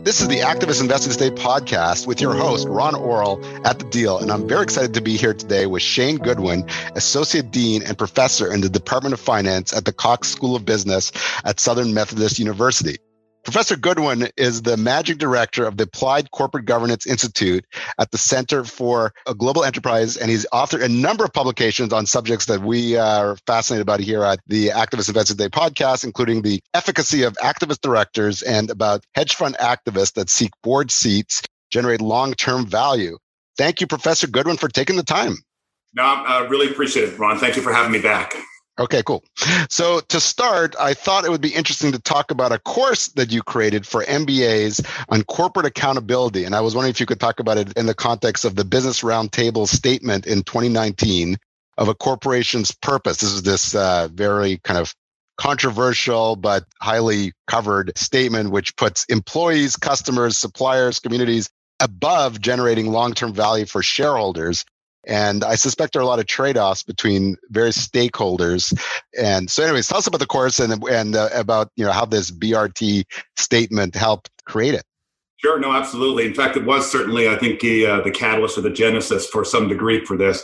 This is the Activist Investing Today podcast with your host, Ron Orrell at The Deal. And I'm very excited to be here today with Shane Goodwin, Associate Dean and Professor in the Department of Finance at the Cox School of Business at Southern Methodist University. Professor Goodwin is the Managing Director of the Applied Corporate Governance Institute at the Center for a Global Enterprise, and he's authored a number of publications on subjects that we are fascinated about here at the Activist Investing Today podcast, including the efficacy of activist directors and about hedge fund activists that seek board seats, generate long-term value. Thank you, Professor Goodwin, for taking the time. No, I really appreciate it, Ron. Thank you for having me back. Okay, cool. So to start, I thought it would be interesting to talk about a course that you created for MBAs on corporate accountability. And I was wondering if you could talk about it in the context of the Business Roundtable statement in 2019 of a corporation's purpose. This is this very kind of controversial but highly covered statement, which puts employees, customers, suppliers, communities above generating long-term value for shareholders. And I suspect there are a lot of trade-offs between various stakeholders. And so anyways, tell us about the course and about how this BRT statement helped create it. Sure, no, absolutely. In fact, it was certainly, I think, the catalyst or the genesis for some degree for this.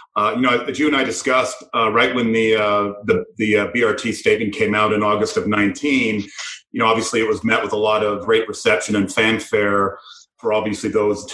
As you and I discussed, right when the BRT statement came out in August of 19, obviously it was met with a lot of great reception and fanfare for obviously those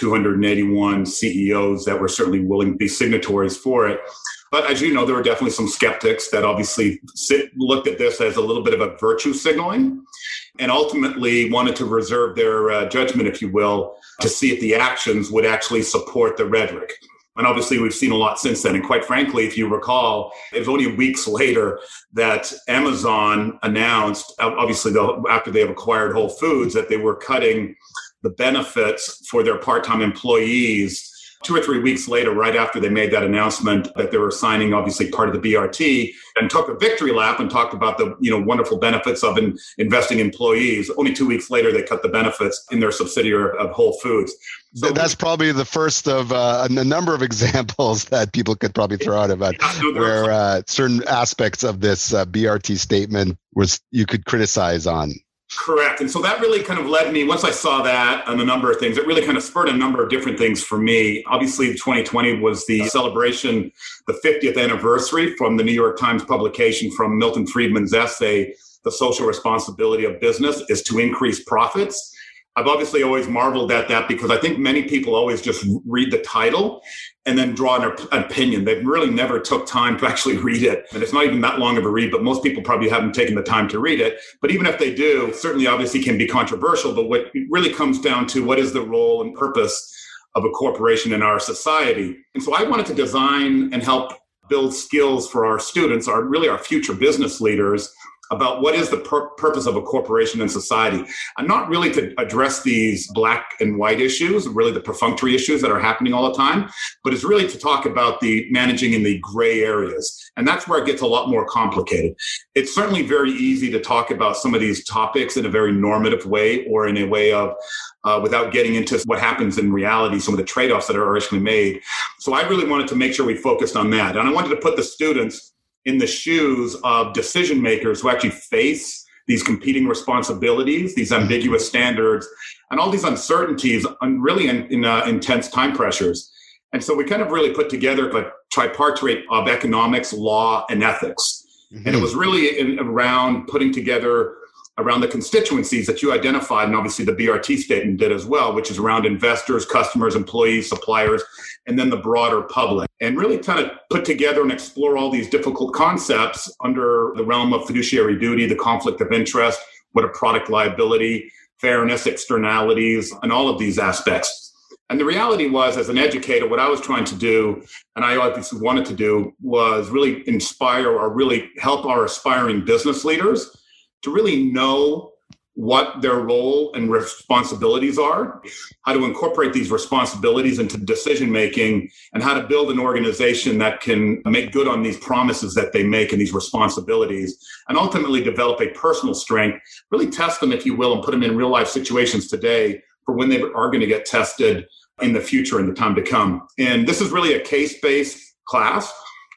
281 CEOs that were certainly willing to be signatories for it. But as you know, there were definitely some skeptics that obviously looked at this as a little bit of a virtue signaling and ultimately wanted to reserve their judgment, if you will, to see if the actions would actually support the rhetoric. And obviously, we've seen a lot since then. And quite frankly, if you recall, it was only weeks later that Amazon announced, obviously, after they have acquired Whole Foods, that they were cutting the benefits for their part-time employees 2 or 3 weeks later, right after they made that announcement that they were signing, obviously, part of the BRT, and took a victory lap and talked about the wonderful benefits of investing in employees. Only 2 weeks later, they cut the benefits in their subsidiary of Whole Foods. So that's probably the first of a number of examples that people could probably throw out about where certain aspects of this BRT statement you could criticize on. Correct. And so that really kind of led me, once I saw that and a number of things, it really kind of spurred a number of different things for me. Obviously, 2020 was the celebration, the 50th anniversary from the New York Times publication from Milton Friedman's essay, The Social Responsibility of Business is to Increase Profits. I've obviously always marveled at that because I think many people always just read the title and then draw an opinion. They really never took time to actually read it. And it's not even that long of a read, but most people probably haven't taken the time to read it. But even if they do, certainly obviously can be controversial. But what it really comes down to what is the role and purpose of a corporation in our society. And so I wanted to design and help build skills for our students, our future business leaders, about what is the purpose of a corporation in society. And not really to address these black and white issues, really the perfunctory issues that are happening all the time, but it's really to talk about the managing in the gray areas. And that's where it gets a lot more complicated. It's certainly very easy to talk about some of these topics in a very normative way or in a way of without getting into what happens in reality, some of the trade-offs that are actually made. So I really wanted to make sure we focused on that. And I wanted to put the students in the shoes of decision makers who actually face these competing responsibilities, these ambiguous standards, and all these uncertainties and really in intense time pressures. And so we kind of really put together a tripartite of economics, law, and ethics. Mm-hmm. And it was really around putting together around the constituencies that you identified, and obviously the BRT statement did as well, which is around investors, customers, employees, suppliers, and then the broader public. And really kind of put together and explore all these difficult concepts under the realm of fiduciary duty, the conflict of interest, what are product liability, fairness, externalities, and all of these aspects. And the reality was, as an educator, what I was trying to do, and I obviously wanted to do, was really inspire or really help our aspiring business leaders to really know what their role and responsibilities are, how to incorporate these responsibilities into decision-making, and how to build an organization that can make good on these promises that they make and these responsibilities, and ultimately develop a personal strength, really test them, if you will, and put them in real-life situations today for when they are going to get tested in the future, in the time to come. And this is really a case-based class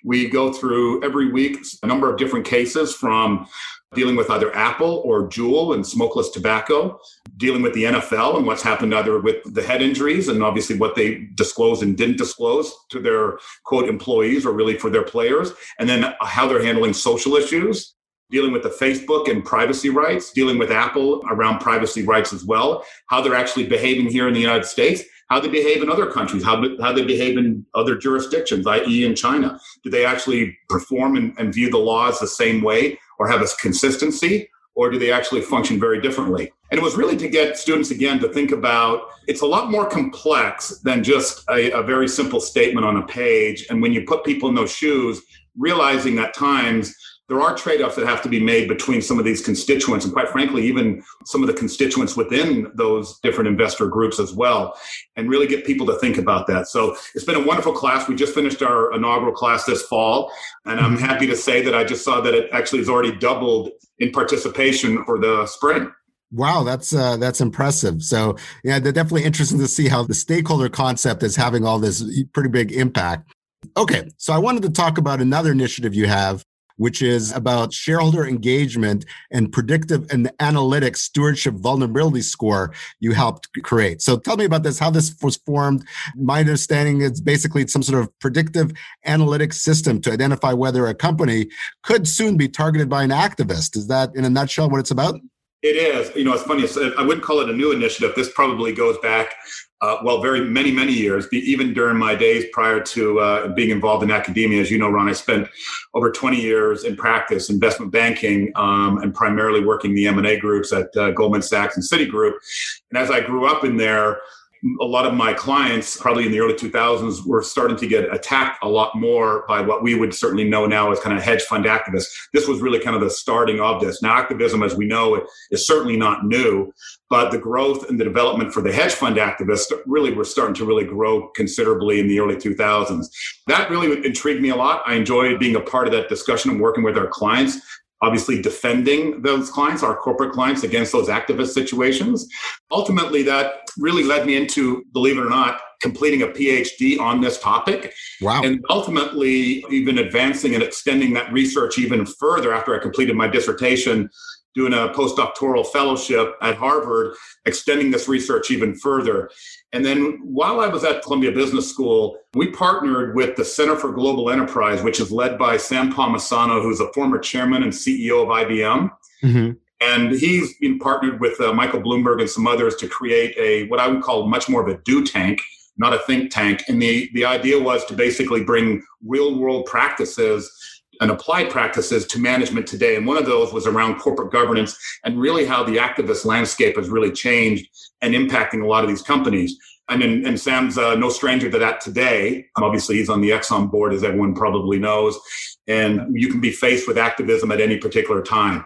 We go through every week a number of different cases, from dealing with either Apple or Juul and smokeless tobacco, dealing with the NFL and what's happened either with the head injuries and obviously what they disclosed and didn't disclose to their, quote, employees or really for their players, and then how they're handling social issues, dealing with the Facebook and privacy rights, dealing with Apple around privacy rights as well, how they're actually behaving here in the United States, how they behave in other countries, how they behave in other jurisdictions, i.e. in China. Do they actually perform and view the laws the same way or have a consistency, or do they actually function very differently? And it was really to get students, again, to think about it's a lot more complex than just a very simple statement on a page. And when you put people in those shoes, realizing at times there are trade-offs that have to be made between some of these constituents and, quite frankly, even some of the constituents within those different investor groups as well, and really get people to think about that. So it's been a wonderful class. We just finished our inaugural class this fall, and I'm happy to say that I just saw that it actually has already doubled in participation for the spring. Wow, that's impressive. So yeah, they're definitely interesting to see how the stakeholder concept is having all this pretty big impact. Okay, so I wanted to talk about another initiative you have, which is about shareholder engagement and predictive and analytics stewardship vulnerability score you helped create. So tell me about this, how this was formed. My understanding is basically some sort of predictive analytics system to identify whether a company could soon be targeted by an activist. Is that in a nutshell what it's about? It is. It's funny. I wouldn't call it a new initiative. This probably goes back, very many years, even during my days prior to being involved in academia. As you know, Ron, I spent over 20 years in practice, investment banking, and primarily working the M&A groups at Goldman Sachs and Citigroup. And as I grew up in there, a lot of my clients, probably in the early 2000s, were starting to get attacked a lot more by what we would certainly know now as kind of hedge fund activists. This was really kind of the starting of this. Now, activism, as we know, is certainly not new, but the growth and the development for the hedge fund activists really were starting to really grow considerably in the early 2000s. That really intrigued me a lot. I enjoyed being a part of that discussion and working with our clients, obviously defending those clients, our corporate clients, against those activist situations. Ultimately, that really led me into, believe it or not, completing a PhD on this topic. Wow. And ultimately, even advancing and extending that research even further after I completed my dissertation, doing a postdoctoral fellowship at Harvard, extending this research even further. And then while I was at Columbia Business School, we partnered with the Center for Global Enterprise, which is led by Sam Palmisano, who's a former chairman and CEO of IBM. Mm-hmm. And he's been partnered with Michael Bloomberg and some others to create what I would call much more of a do tank, not a think tank. And the idea was to basically bring real world practices and applied practices to management today. And one of those was around corporate governance and really how the activist landscape has really changed and impacting a lot of these companies. And Sam's no stranger to that today. Obviously, he's on the Exxon board, as everyone probably knows. And you can be faced with activism at any particular time.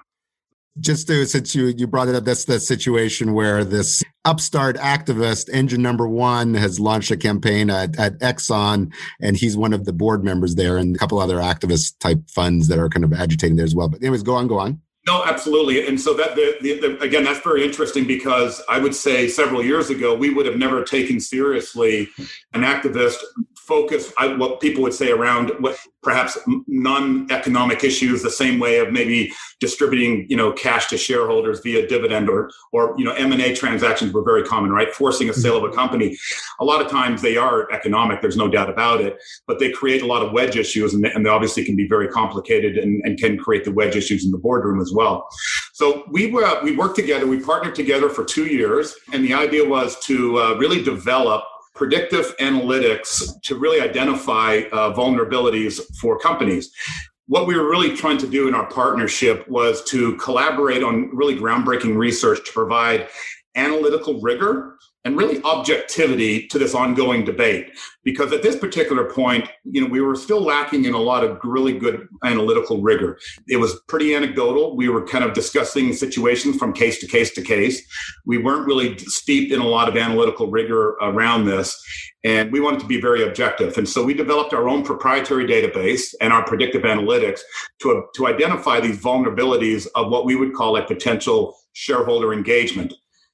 Since you brought it up, that's the situation where this upstart activist, Engine Number One, has launched a campaign at Exxon, and he's one of the board members there, and a couple other activist type funds that are kind of agitating there as well. But anyways, go on. No, absolutely. And so that again, that's very interesting, because I would say several years ago, we would have never taken seriously an activist focus, what people would say around what perhaps non-economic issues, the same way of maybe distributing, cash to shareholders via dividend or M&A transactions were very common, right? Forcing a sale of a company. A lot of times they are economic, there's no doubt about it, but they create a lot of wedge issues, and they obviously can be very complicated and can create the wedge issues in the boardroom as well. So we worked together, we partnered together for 2 years, and the idea was to really develop predictive analytics to really identify vulnerabilities for companies. What we were really trying to do in our partnership was to collaborate on really groundbreaking research to provide analytical rigor and really objectivity to this ongoing debate. Because at this particular point, we were still lacking in a lot of really good analytical rigor. It was pretty anecdotal. We were kind of discussing situations from case to case to case. We weren't really steeped in a lot of analytical rigor around this. And we wanted to be very objective. And so we developed our own proprietary database and our predictive analytics to identify these vulnerabilities of what we would call a potential shareholder engagement.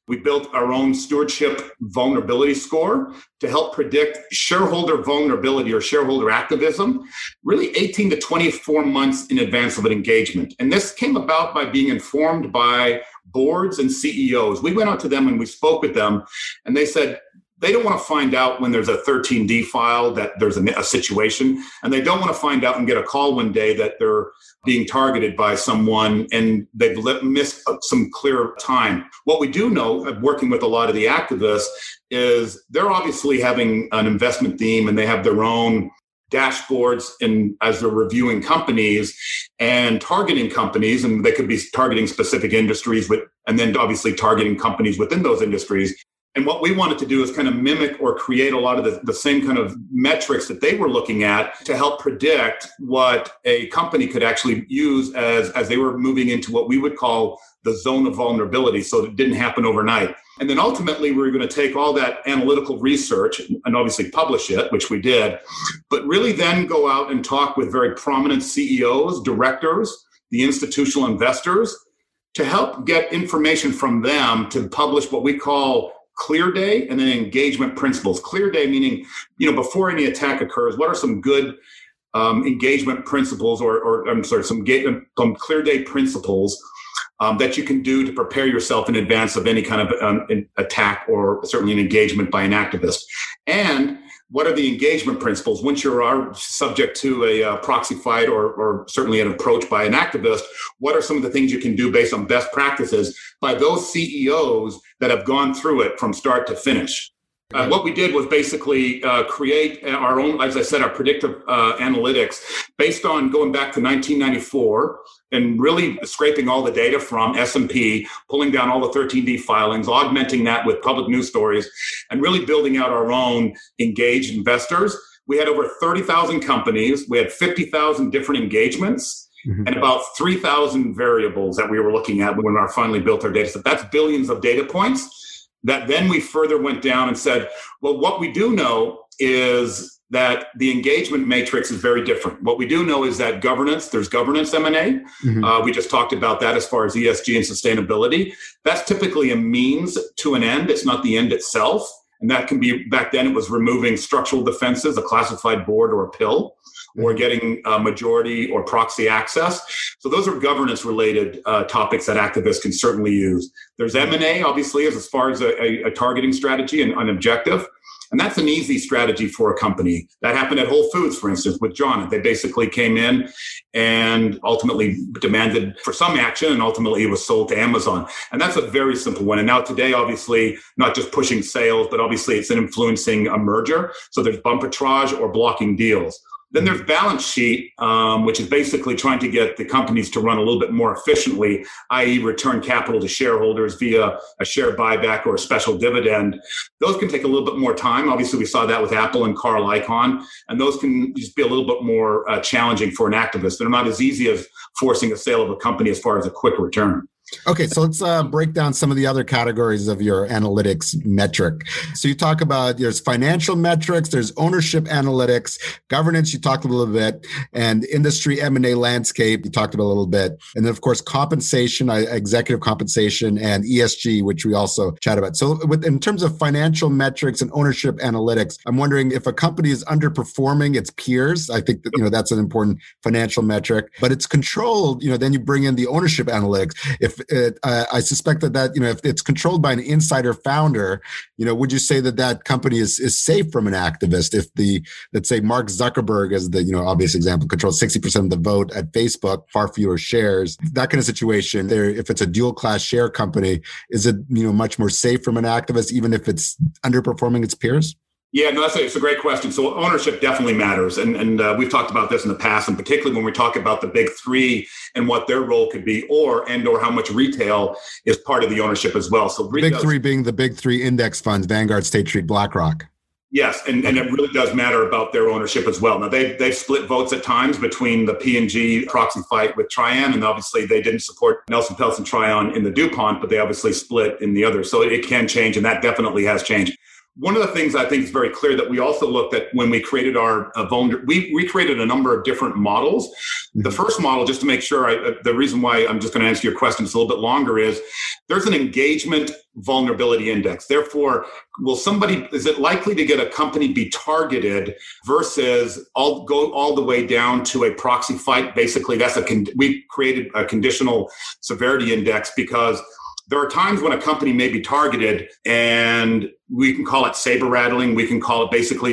We built our own stewardship vulnerability score to help predict shareholder vulnerability or shareholder activism, really 18 to 24 months in advance of an engagement. And this came about by being informed by boards and CEOs. We went out to them and we spoke with them, and they said, they don't want to find out when there's a 13D file that there's a situation, and they don't want to find out and get a call one day that they're being targeted by someone and they've missed some clear time. What we do know, working with a lot of the activists, is they're obviously having an investment theme and they have their own dashboards and as they're reviewing companies and targeting companies, and they could be targeting specific industries and then obviously targeting companies within those industries. And what we wanted to do is kind of mimic or create a lot of the same kind of metrics that they were looking at to help predict what a company could actually use as they were moving into what we would call the zone of vulnerability, so it didn't happen overnight. And then ultimately, we were going to take all that analytical research and obviously publish it, which we did, but really then go out and talk with very prominent CEOs, directors, the institutional investors, to help get information from them to publish what we call clear day and then engagement principles. Clear day meaning, before any attack occurs, what are some good engagement principles some clear day principles that you can do to prepare yourself in advance of any kind of attack or certainly an engagement by an activist. And what are the engagement principles? Once you are subject to a proxy fight or certainly an approach by an activist, what are some of the things you can do based on best practices by those CEOs that have gone through it from start to finish? What we did was basically create our own, as I said, our predictive analytics based on going back to 1994 and really scraping all the data from S&P, pulling down all the 13D filings, augmenting that with public news stories, and really building out our own engaged investors. We had over 30,000 companies. We had 50,000 different engagements. Mm-hmm. And about 3,000 variables that we were looking at when we finally built our data set. That's billions of data points that then we further went down and said, well, what we do know is that the engagement matrix is very different. What we do know is that there's governance M&A. Mm-hmm. We just talked about that as far as ESG and sustainability. That's typically a means to an end. It's not the end itself. And that can be, back then it was removing structural defenses, a classified board or a pill, or getting majority or proxy access. So those are governance-related topics that activists can certainly use. There's M&A, obviously, as far as a targeting strategy and an objective. And that's an easy strategy for a company. That happened at Whole Foods, for instance, with John. They basically came in and ultimately demanded for some action, and ultimately it was sold to Amazon. And that's a very simple one. And now today, obviously, not just pushing sales, but obviously it's influencing a merger. So there's bump arbitrage or blocking deals. Then there's balance sheet, which is basically trying to get the companies to run a little bit more efficiently, i.e. return capital to shareholders via a share buyback or a special dividend. Those can take a little bit more time. Obviously, we saw that with Apple and Carl Icahn, and those can just be a little bit more challenging for an activist. They're not as easy as forcing a sale of a company as far as a quick return. Okay, so let's break down some of the other categories of your analytics metric. So you talk about there's financial metrics, there's ownership analytics, governance, you talked a little bit, and industry M&A landscape, you talked about a little bit. And then, of course, compensation, executive compensation, and ESG, which we also chat about. So in terms of financial metrics and ownership analytics, I'm wondering if a company is underperforming its peers. I think that, that's an important financial metric, but it's controlled, then you bring in the ownership analytics. I suspect that if it's controlled by an insider founder, would you say that company is safe from an activist? If let's say Mark Zuckerberg, as the obvious example, controls 60% of the vote at Facebook, far fewer shares, that kind of situation. If it's a dual class share company, is it much more safe from an activist, even if it's underperforming its peers? Yeah, no, it's a great question. So ownership definitely matters. And we've talked about this in the past, and particularly when we talk about the big three and what their role could be, or how much retail is part of the ownership as well. So the big three being the big three index funds, Vanguard, State Street, BlackRock. Yes, and it really does matter about their ownership as well. Now, they've split votes at times between the P&G proxy fight with Trian, and obviously they didn't support Nelson Peltz and Trian in the DuPont, but they obviously split in the other. So it can change, and that definitely has changed. One of the things I think is very clear that we also looked at when we created our we created a number of different models. The first model, just to make sure, the reason why I'm just going to answer your question, it's a little bit longer, is there's an engagement vulnerability index. Therefore, is it likely to get a company be targeted versus go all the way down to a proxy fight? Basically, we created a conditional severity index because there are times when a company may be targeted, and we can call it saber rattling. We can call it basically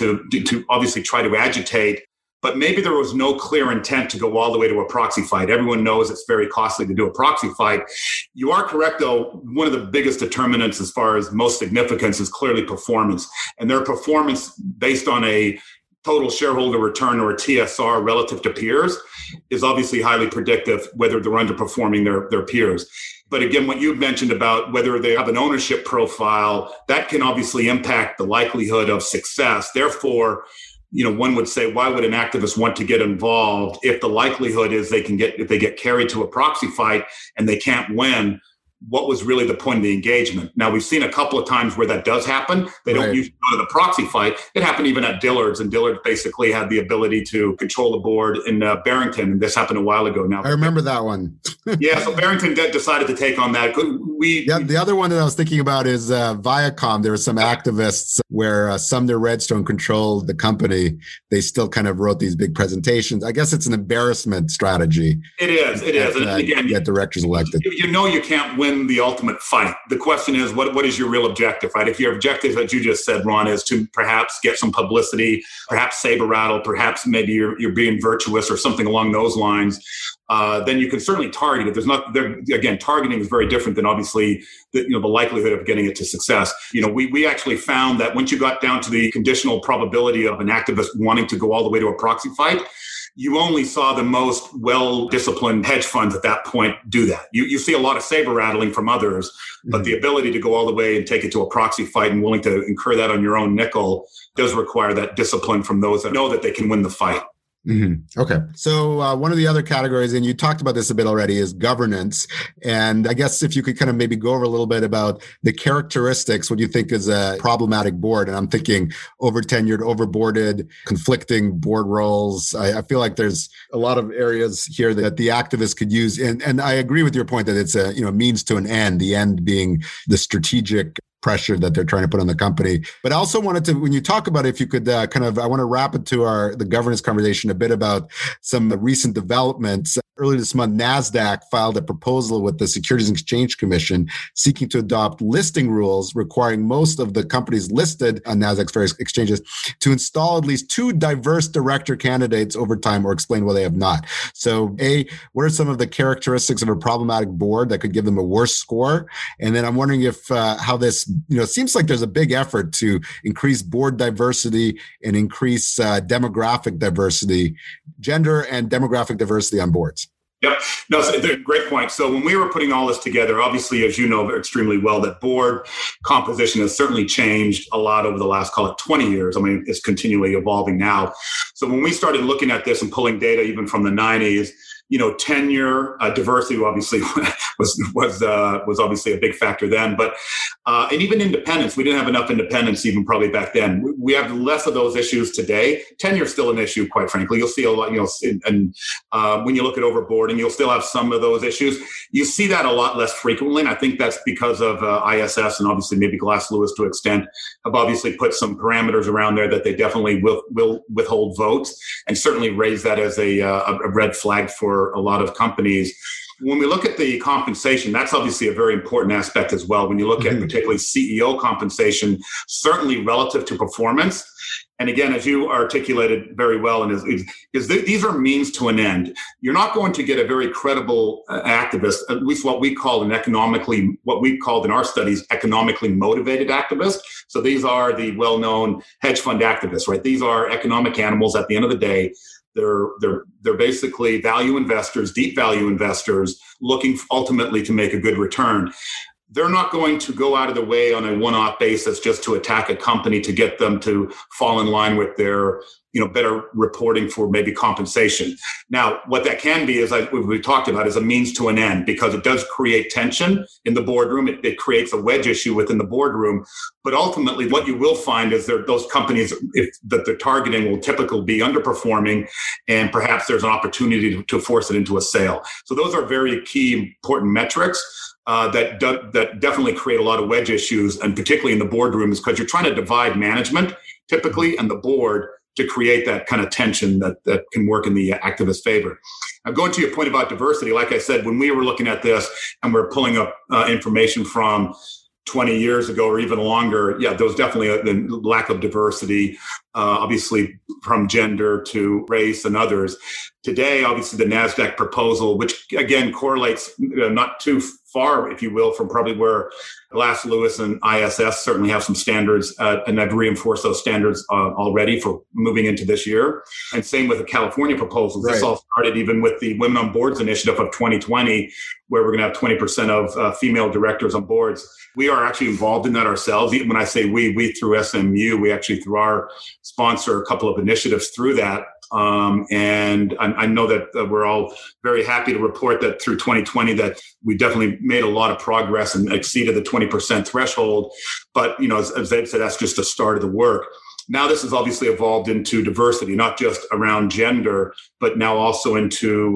to obviously try to agitate, but maybe there was no clear intent to go all the way to a proxy fight. Everyone knows it's very costly to do a proxy fight. You are correct, though. One of the biggest determinants as far as most significance is clearly performance, and their performance based on a total shareholder return, or a TSR, relative to peers is obviously highly predictive whether they're underperforming their peers. But again, what you mentioned about whether they have an ownership profile, that can obviously impact the likelihood of success. Therefore, one would say, why would an activist want to get involved if the likelihood is if they get carried to a proxy fight and they can't win? What was really the point of the engagement? Now, we've seen a couple of times where that does happen. They don't usually go to the proxy fight. It happened even at Dillard's, and Dillard basically had the ability to control the board in Barrington. And this happened a while ago now. I remember that one. Yeah, so Barrington decided to take on that. The other one that I was thinking about is Viacom. There were some activists where Sumner Redstone controlled the company. They still kind of wrote these big presentations. I guess it's an embarrassment strategy. It is. And again, get directors elected. You can't win the ultimate fight. The question is, what is your real objective, right? If your objective, as you just said, Ron, is to perhaps get some publicity, perhaps saber rattle, perhaps maybe you're being virtuous or something along those lines, then you can certainly target it. Again, targeting is very different than obviously the likelihood of getting it to success. We actually found that once you got down to the conditional probability of an activist wanting to go all the way to a proxy fight, you only saw the most well-disciplined hedge funds at that point do that. You see a lot of saber rattling from others, but the ability to go all the way and take it to a proxy fight and willing to incur that on your own nickel does require that discipline from those that know that they can win the fight. Mm-hmm. Okay. So one of the other categories, and you talked about this a bit already, is governance. And I guess if you could kind of maybe go over a little bit about the characteristics, what you think is a problematic board. And I'm thinking over-tenured, over-boarded, conflicting board roles. I feel like there's a lot of areas here that the activists could use. And I agree with your point that it's a means to an end, the end being the strategic pressure that they're trying to put on the company. But I also wanted to, when you talk about it, if you could I want to wrap it to the governance conversation a bit about some recent developments. Earlier this month, NASDAQ filed a proposal with the Securities and Exchange Commission seeking to adopt listing rules requiring most of the companies listed on NASDAQ's various exchanges to install at least 2 diverse director candidates over time or explain why they have not. So what are some of the characteristics of a problematic board that could give them a worse score? And then I'm wondering if how this, it seems like there's a big effort to increase board diversity and increase demographic diversity, gender and demographic diversity on boards. Yep. No, it's a great point. So when we were putting all this together, obviously, as you know extremely well, that board composition has certainly changed a lot over the last, call it 20 years. I mean, it's continually evolving now. So when we started looking at this and pulling data even from the 90s, tenure, diversity obviously was obviously a big factor then, but and even independence, we didn't have enough independence even probably back then. We have less of those issues today. Tenure is still an issue, quite frankly. You'll see a lot, and when you look at overboarding, you'll still have some of those issues. You see that a lot less frequently, and I think that's because of ISS and obviously maybe Glass Lewis to an extent have obviously put some parameters around there that they definitely will withhold votes, and certainly raise that as a red flag for a lot of companies. When we look at the compensation, that's obviously a very important aspect as well. When you look at particularly CEO compensation, certainly relative to performance. And again, as you articulated very well, these are means to an end. You're not going to get a very credible activist, at least what we called in our studies, economically motivated activists. So these are the well-known hedge fund activists, right? These are economic animals at the end of the day. They're basically value investors, deep value investors, looking ultimately to make a good return. They're not going to go out of the way on a one-off basis just to attack a company to get them to fall in line with their better reporting for maybe compensation. Now, what that can be, as we talked about, is a means to an end, because it does create tension in the boardroom. It creates a wedge issue within the boardroom. But ultimately, what you will find is those companies that they're targeting will typically be underperforming, and perhaps there's an opportunity to force it into a sale. So those are very key, important metrics. That definitely create a lot of wedge issues, and particularly in the boardroom, is because you're trying to divide management typically and the board to create that kind of tension that can work in the activist favor. Now, going to your point about diversity, like I said, when we were looking at this and we're pulling up information from 20 years ago or even longer, there was definitely a lack of diversity, obviously from gender to race and others. Today, obviously, the NASDAQ proposal, which again correlates not too far, if you will, from probably where Glass Lewis and ISS certainly have some standards, and I've reinforced those standards already for moving into this year. And same with the California proposals. Right. This all started even with the Women on Boards initiative of 2020, where we're going to have 20% of female directors on boards. We are actually involved in that ourselves. Even when I say we through SMU, we actually through our sponsor a couple of initiatives through that. And I know that we're all very happy to report that through 2020 that we definitely made a lot of progress and exceeded the 20% threshold. But, as Dave said, that's just the start of the work. Now this has obviously evolved into diversity, not just around gender, but now also into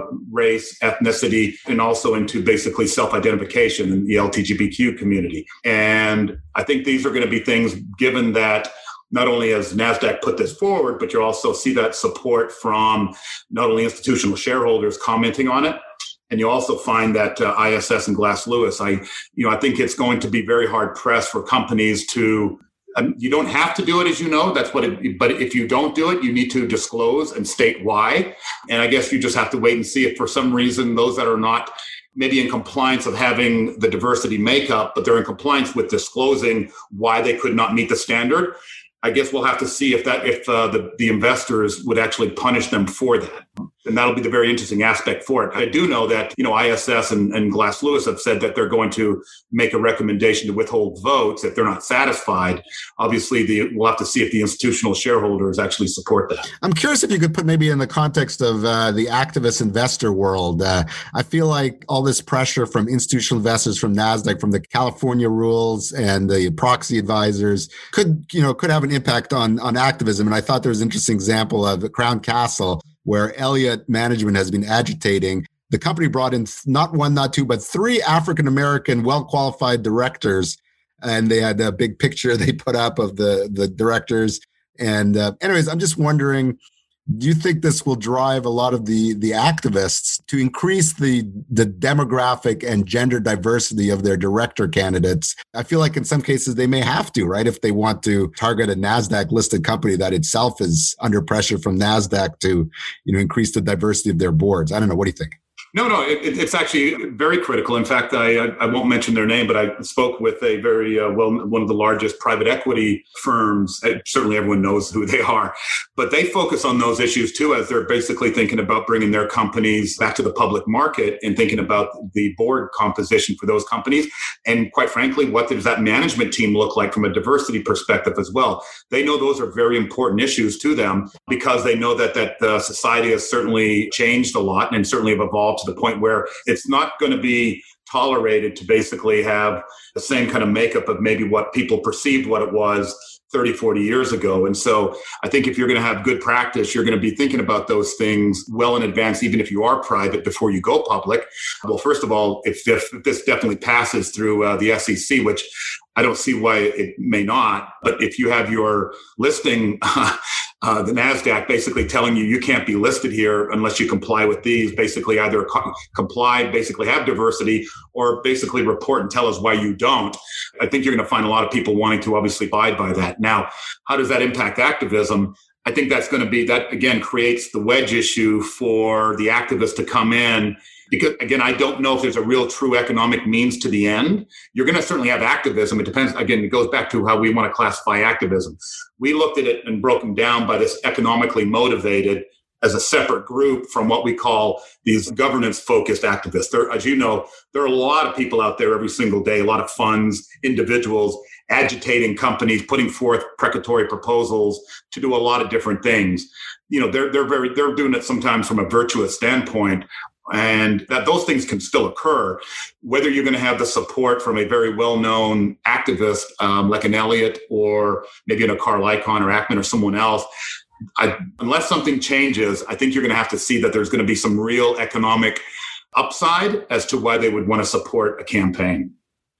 race, ethnicity, and also into basically self-identification in the LGBTQ community. And I think these are going to be things, given that not only has NASDAQ put this forward, but you also see that support from not only institutional shareholders commenting on it, and you also find that ISS and Glass Lewis, I think it's going to be very hard pressed for companies to. You don't have to do it, as you know. But if you don't do it, you need to disclose and state why. And I guess you just have to wait and see if for some reason those that are not maybe in compliance of having the diversity makeup, but they're in compliance with disclosing why they could not meet the standard. I guess we'll have to see if the investors would actually punish them for that. And that'll be the very interesting aspect for it. I do know that, ISS and Glass Lewis have said that they're going to make a recommendation to withhold votes if they're not satisfied. Obviously, we'll have to see if the institutional shareholders actually support that. I'm curious if you could put maybe in the context of the activist investor world. I feel like all this pressure from institutional investors, from NASDAQ, from the California rules and the proxy advisors could have an impact on activism. And I thought there was an interesting example of Crown Castle, where Elliott Management has been agitating. The company brought in not one, not two, but 3 African-American well-qualified directors. And they had a big picture they put up of the directors. And anyways, I'm just wondering, do you think this will drive a lot of the activists to increase the demographic and gender diversity of their director candidates? I feel like in some cases they may have to, right? If they want to target a NASDAQ listed company that itself is under pressure from NASDAQ to, increase the diversity of their boards. I don't know. What do you think? No, it's actually very critical. In fact, I won't mention their name, but I spoke with a very one of the largest private equity firms. Certainly everyone knows who they are, but they focus on those issues too, as they're basically thinking about bringing their companies back to the public market and thinking about the board composition for those companies. And quite frankly, what does that management team look like from a diversity perspective as well? They know those are very important issues to them, because they know that society has certainly changed a lot and certainly have evolved to the point where it's not going to be tolerated to basically have the same kind of makeup of maybe what people perceived what it was 30, 40 years ago. And so I think if you're going to have good practice, you're going to be thinking about those things well in advance, even if you are private before you go public. Well, first of all, if this definitely passes through the SEC, which I don't see why it may not, but if you have your listing, the NASDAQ basically telling you can't be listed here unless you comply with these, basically either comply, basically have diversity, or basically report and tell us why you don't. I think you're going to find a lot of people wanting to obviously abide by that. Now, how does that impact activism? I think that's going to be, that again creates the wedge issue for the activists to come in. Because again, I don't know if there's a real true economic means to the end. You're going to certainly have activism. It depends. Again, it goes back to how we want to classify activism. We looked at it and broke them down by this economically motivated as a separate group from what we call these governance-focused activists. As you know, there are a lot of people out there every single day, a lot of funds, individuals, agitating companies, putting forth precatory proposals to do a lot of different things. They're doing it sometimes from a virtuous standpoint, and that those things can still occur, whether you're going to have the support from a very well-known activist like an Elliott or maybe a Carl Icahn or Ackman or someone else. Unless something changes, I think you're going to have to see that there's going to be some real economic upside as to why they would want to support a campaign.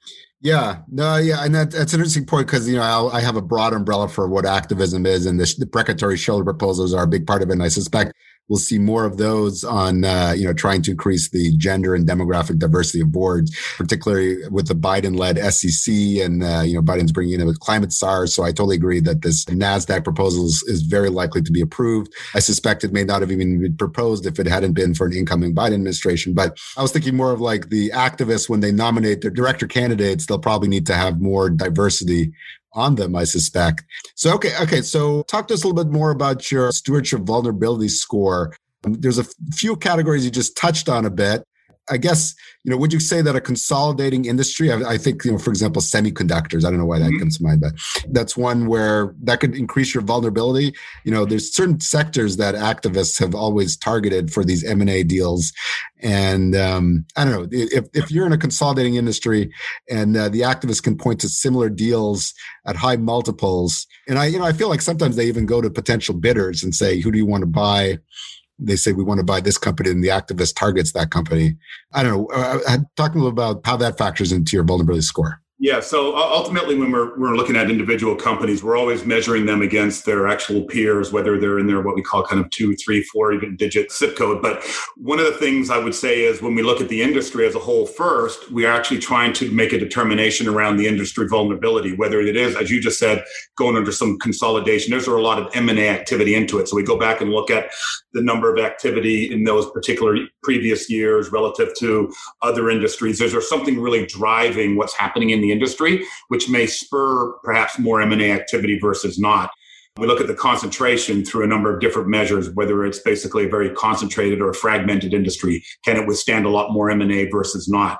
Yeah, and that's an interesting point because I have a broad umbrella for what activism is, and the precatory shoulder proposals are a big part of it. And I suspect we'll see more of those on trying to increase the gender and demographic diversity of boards, particularly with the Biden-led SEC, and Biden's bringing in a climate czar. So I totally agree that this NASDAQ proposal is very likely to be approved. I suspect it may not have even been proposed if it hadn't been for an incoming Biden administration. But I was thinking more of like the activists, when they nominate their director candidates, they'll probably need to have more diversity on them, I suspect. So, okay. So talk to us a little bit more about your stewardship vulnerability score. There's a few categories you just touched on a bit. I guess, would you say that a consolidating industry, I think, for example, semiconductors, I don't know why that comes to mind, but that's one where that could increase your vulnerability. There's certain sectors that activists have always targeted for these M&A deals. And I don't know, if you're in a consolidating industry and the activists can point to similar deals at high multiples, and I feel like sometimes they even go to potential bidders and say, who do you want to buy? They say, we want to buy this company, and the activist targets that company. I don't know. Talk a little about how that factors into your vulnerability score. Yeah. So ultimately, when we're looking at individual companies, we're always measuring them against their actual peers, whether they're in their what we call kind of 2, 3, 4 even digit zip code. But one of the things I would say is when we look at the industry as a whole first, we are actually trying to make a determination around the industry vulnerability, whether it is, as you just said, going under some consolidation. There's a lot of M&A activity into it. So we go back and look at the number of activity in those particular previous years relative to other industries. Is there something really driving what's happening in the industry, which may spur perhaps more M&A activity versus not? We look at the concentration through a number of different measures, whether it's basically a very concentrated or a fragmented industry. Can it withstand a lot more M&A versus not?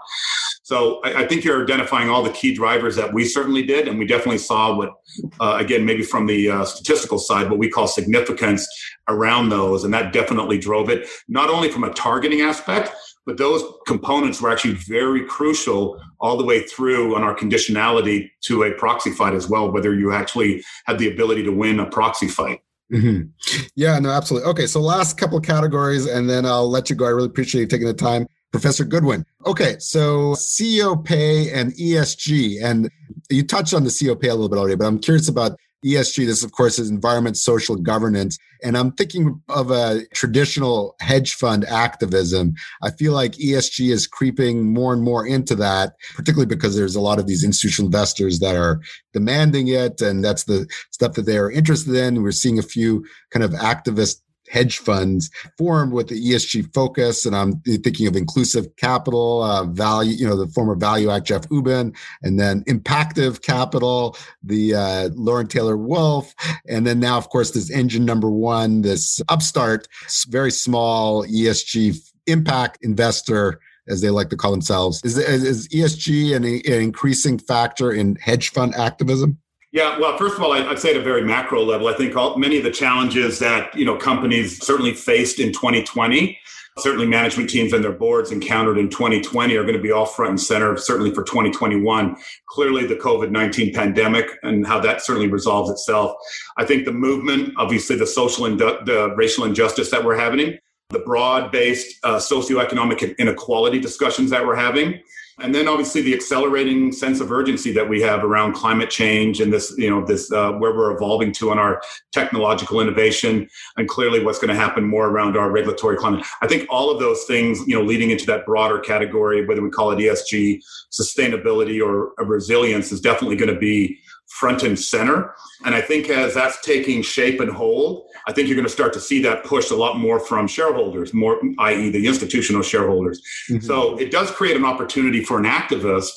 So I think you're identifying all the key drivers that we certainly did. And we definitely saw what, again, maybe from the statistical side, what we call significance around those. And that definitely drove it, not only from a targeting aspect, but those components were actually very crucial all the way through on our conditionality to a proxy fight as well, whether you actually had the ability to win a proxy fight. Mm-hmm. Yeah, no, absolutely. Okay, so last couple of categories, and then I'll let you go. I really appreciate you taking the time. Professor Goodwin. Okay, so CEO pay and ESG. And you touched on the CEO pay a little bit already, but I'm curious about ESG. This, of course, is environment, social governance. And I'm thinking of a traditional hedge fund activism. I feel like ESG is creeping more and more into that, particularly because there's a lot of these institutional investors that are demanding it. And that's the stuff that they are interested in. We're seeing a few kind of activist hedge funds formed with the ESG focus. And I'm thinking of Inclusive Capital, Value, the former Value Act, Jeff Ubben, and then Impactive Capital, the Lauren Taylor Wolfe. And then now, of course, this engine number one, this upstart, very small ESG impact investor, as they like to call themselves. Is ESG an increasing factor in hedge fund activism? Yeah, well, first of all, I'd say at a very macro level, I think many of the challenges that companies certainly faced in 2020, certainly management teams and their boards encountered in 2020 are going to be all front and center, certainly for 2021. Clearly, the COVID-19 pandemic and how that certainly resolves itself. I think the movement, obviously the social and the racial injustice that we're having, the broad-based socioeconomic inequality discussions that we're having, and then obviously the accelerating sense of urgency that we have around climate change and this where we're evolving to on our technological innovation, and clearly what's going to happen more around our regulatory climate. I think all of those things, leading into that broader category, whether we call it ESG, sustainability, or resilience, is definitely going to be front and center. And I think as that's taking shape and hold, I think you're going to start to see that push a lot more from shareholders, more, i.e. the institutional shareholders. Mm-hmm. So it does create an opportunity for an activist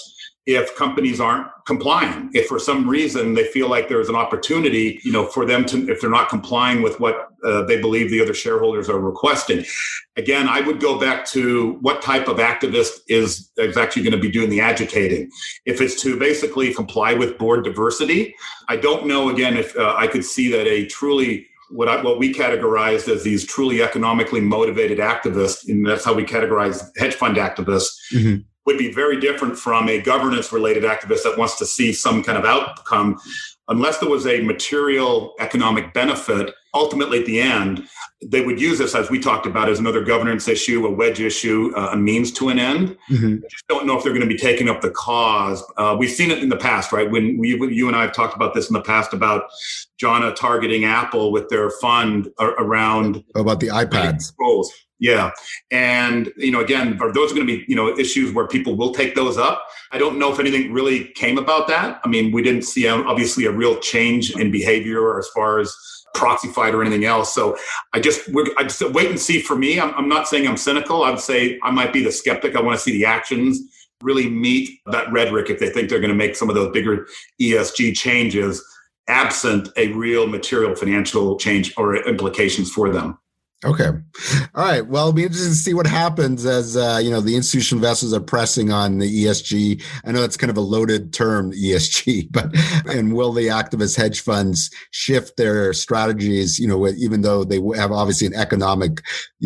if companies aren't complying. If for some reason they feel like there's an opportunity, for them to, if they're not complying with what they believe the other shareholders are requesting. Again, I would go back to what type of activist is actually going to be doing the agitating. If it's to basically comply with board diversity, I don't know, again, if I could see that a truly what we categorized as these truly economically motivated activists, and that's how we categorize hedge fund activists, would be very different from a governance-related activist that wants to see some kind of outcome. Unless there was a material economic benefit, ultimately at the end, they would use this, as we talked about, as another governance issue, a wedge issue, a means to an end. I just don't know if they're going to be taking up the cause. We've seen it in the past, right? When you and I have talked about this in the past about Jana targeting Apple with their fund around... about the iPads. Controls. Yeah. And, again, are those going to be, issues where people will take those up? I don't know if anything really came about that. I mean, we didn't see, obviously, a real change in behavior as far as proxy fight or anything else. So I just wait and see. For me, I'm not saying I'm cynical. I would say I might be the skeptic. I want to see the actions really meet that rhetoric if they think they're going to make some of those bigger ESG changes absent a real material financial change or implications for them. Okay. All right. Well, it'll be interesting to see what happens as, the institutional investors are pressing on the ESG. I know it's kind of a loaded term, ESG, and will the activist hedge funds shift their strategies, even though they have obviously an economic,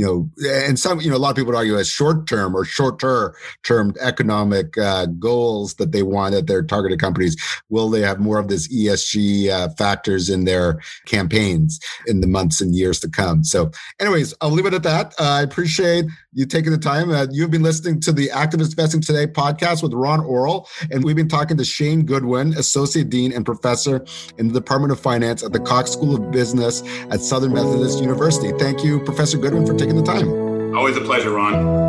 and some, a lot of people would argue as short-term or shorter-term economic goals that they want at their targeted companies. Will they have more of this ESG factors in their campaigns in the months and years to come? So, anyways, I'll leave it at that. I appreciate you taking the time. You've been listening to the Activist Investing Today podcast with Ron Orrell, and we've been talking to Shane Goodwin, Associate Dean and Professor in the Department of Finance at the Cox School of Business at Southern Methodist University. Thank you, Professor Goodwin, for taking the time. Always a pleasure, Ron.